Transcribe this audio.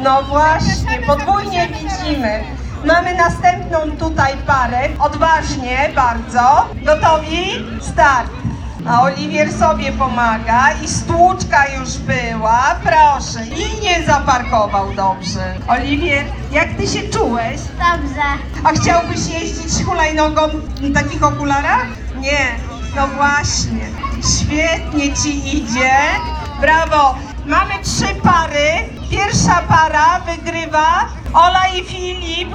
No właśnie, podwójnie widzimy. Mamy następną tutaj parę. Odważnie bardzo. Gotowi? Start. A Oliwier sobie pomaga i stłuczka już była. Proszę. I nie zaparkował dobrze. Oliwier, jak ty się czułeś? Dobrze. A chciałbyś jeździć hulajnogą w takich okularach? Nie. No właśnie. Świetnie ci idzie. Brawo. Mamy 3 pary. Pierwsza para wygrywa Ola i Filip.